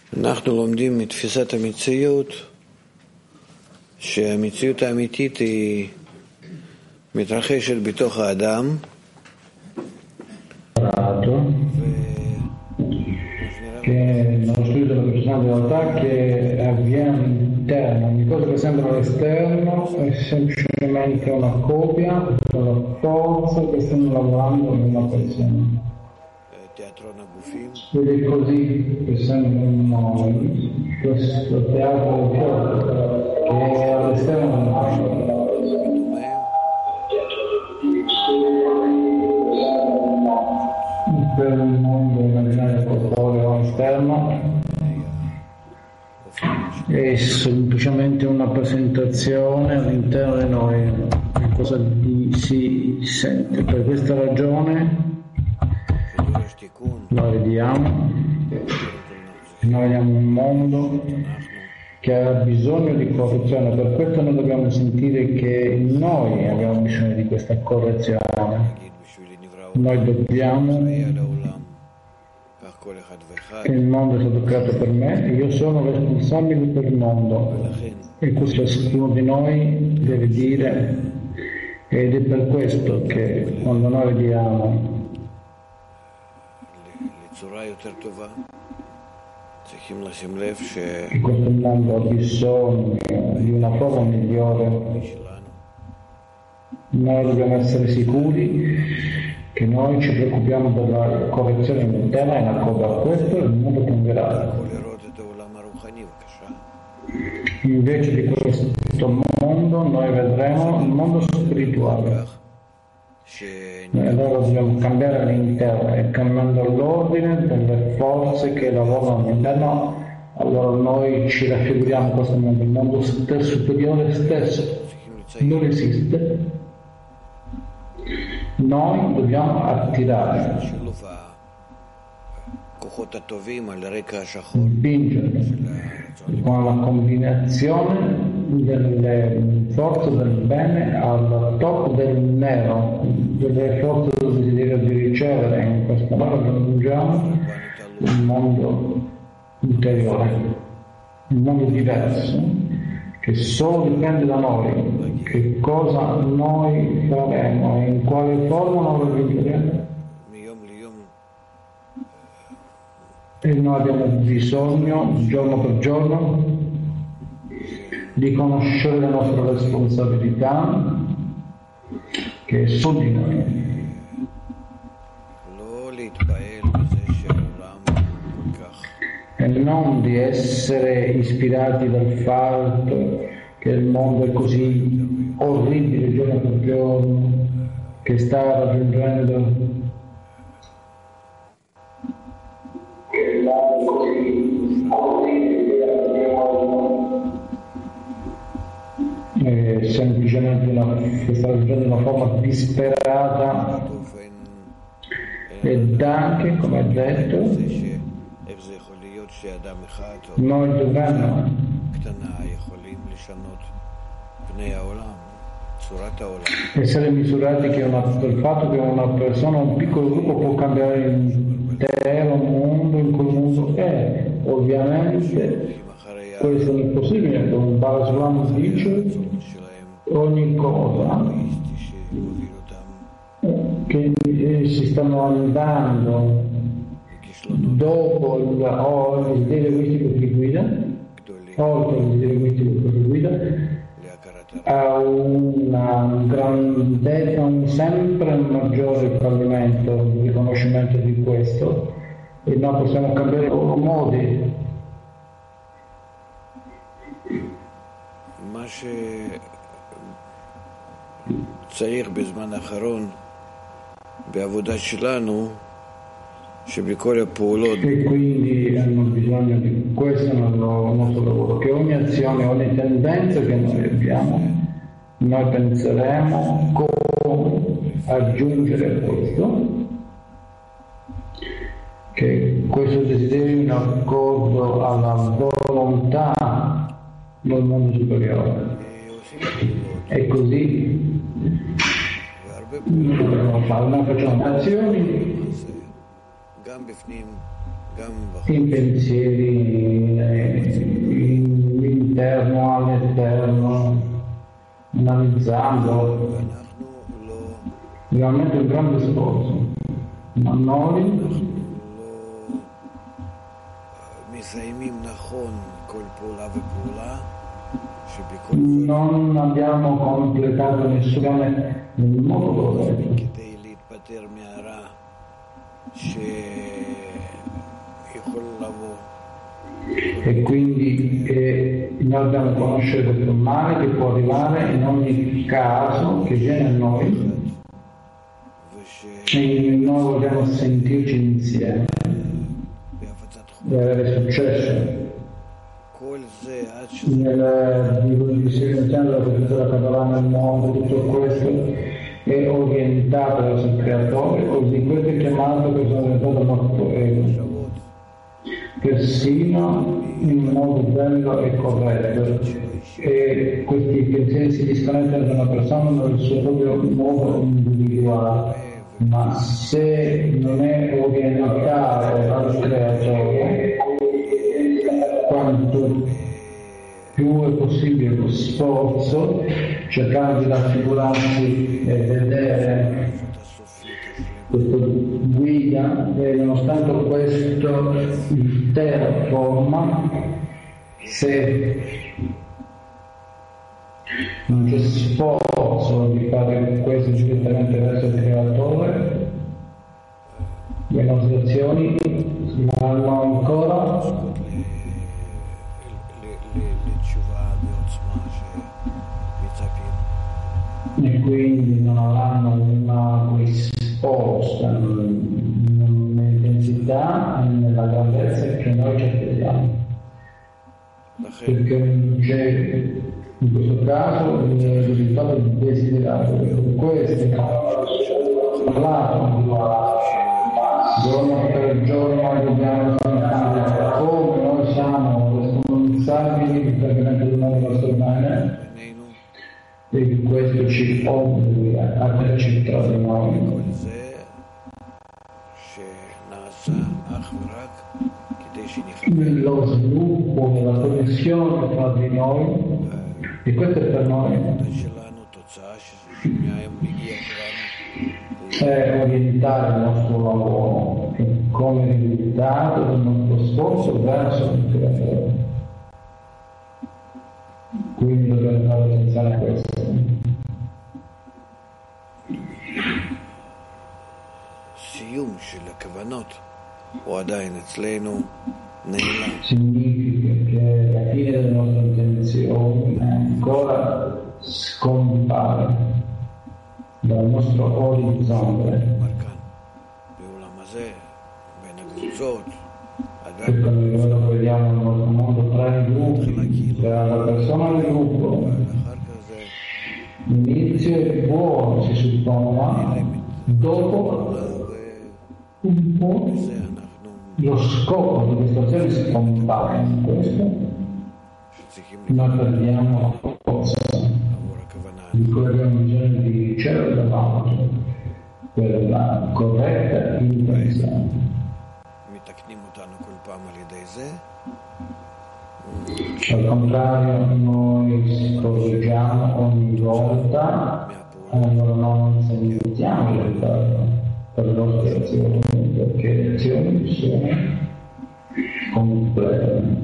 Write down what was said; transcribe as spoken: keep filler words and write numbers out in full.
אנחנו לומדים מתפיסת המציאות שהמציאות האמיתית היא מתרחשת בתוך האדם che nello studio della personale realtà che avviene all'interno, ogni cosa che sembra all'esterno è semplicemente una copia della forza che stanno lavorando in una persona. Ed è così che sembra in noi questo teatro del corpo che è all'esterno del mondo. Per il mondo immaginario corporeo esterno è semplicemente una presentazione all'interno di noi di cosa di, si sente. Per questa ragione noi vediamo noi vediamo un mondo che ha bisogno di correzione, per questo noi dobbiamo sentire che noi abbiamo bisogno di questa correzione. Noi dobbiamo che il mondo è stato creato per me e io sono responsabile per il mondo, e questo ciascuno di noi deve dire, ed è per questo che quando noi vediamo che questo mondo ha bisogno di una forma migliore, noi dobbiamo essere sicuri che noi ci preoccupiamo della correzione interna e in accordo a questo il mondo cambierà. Invece di questo mondo noi vedremo il mondo spirituale. Noi allora dobbiamo cambiare all'interno e cambiando l'ordine delle forze che lavorano all'interno, allora noi ci raffiguriamo questo mondo, il mondo stesso, superiore stesso non esiste. Noi dobbiamo attirare, spingere con la combinazione delle forze del bene al top del nero, delle forze del desiderio di ricevere. In questo modo raggiungiamo un mondo interiore, un mondo diverso che solo dipende da noi, che cosa noi faremo e in quale forma noi lo raggiungeremo. E noi abbiamo bisogno, giorno per giorno, di conoscere la nostra responsabilità, che è su di noi. E non di essere ispirati dal fatto che il mondo è così orribile giorno per giorno, che sta raggiungendo che mondo così orribile è semplicemente una, che sta raggiungendo una forma disperata, ed anche, come ha detto, noi dovremmo essere misurati che una, del fatto che una persona, un piccolo gruppo può cambiare l'intero mondo in quel mondo è. Ovviamente questo non è possibile, come Baraslam dice, ogni cosa che si stanno andando dopo il, o il desiderio egoistico che guida, oltre il desiderio egoistico che guida, ha una grandezza, un sempre maggiore fallimento, il riconoscimento di questo, e noi possiamo cambiare i loro modi. מה שצריך בזמן האחרון בעבודה שלנו e quindi hanno bisogno di questo nel nostro lavoro, che ogni azione, ogni tendenza che noi abbiamo, noi penseremo come aggiungere questo, che questo desiderio in accordo alla volontà del mondo superiore. E così noi facciamo azioni in pensieri, in l'interno all'esterno, analizzando, veramente un grande sforzo, ma noi non abbiamo completato nessuna nel modo corretto. E quindi eh, noi dobbiamo conoscere questo male che può arrivare in ogni caso che viene a noi e noi vogliamo sentirci insieme e avere successo. Nella divisione della professora Catalana il mondo, tutto questo è orientato verso il creatore, così questo è chiamato che sono diventato molto ego, persino in modo bello e corretto, e questi pensieri si disconnettano da una persona nel suo proprio modo individuale, ma se non è orientato al creatore, quanto più è possibile lo sforzo, cercare di raffigurarsi e vedere questa guida, e nonostante questo il terra forma, se non c'è sforzo di fare questo direttamente verso il creatore, le nostre azioni saranno ancora e quindi non avranno una risposta nell'intensità e nella grandezza che noi ci aspettiamo, perché non c'è in questo caso il risultato desiderato. Per questo parlato giorno per giorno dobbiamo sentire come noi siamo responsabili del cambiamento del mondo nostro bene, e questo ci obbliga a tenerci tra di noi. Lo sviluppo della connessione tra di noi, e questo è per noi è orientare il nostro lavoro come risultato del nostro sforzo verso il creatore. Quindi dobbiamo fare attenzione a questo. סיום של הכוונות הוא עדיין אצלנו נעלם. Significa che la fine delle nostre intenzioni ancora scompare dal nostro orizzonte. E quando noi lo vediamo nel nostro mondo tra i gruppi, tra la persona del gruppo, l'inizio è buono, si suppone, dopo un po' lo scopo di questa azione si compare in questo, noi perdiamo la forza di cui abbiamo bisogno di ricevere dall'altro per la corretta intenzione. Al contrario, noi correggiamo ogni volta e non sentiamo il ritardo per le nostre azioni, perché le azioni sono complete.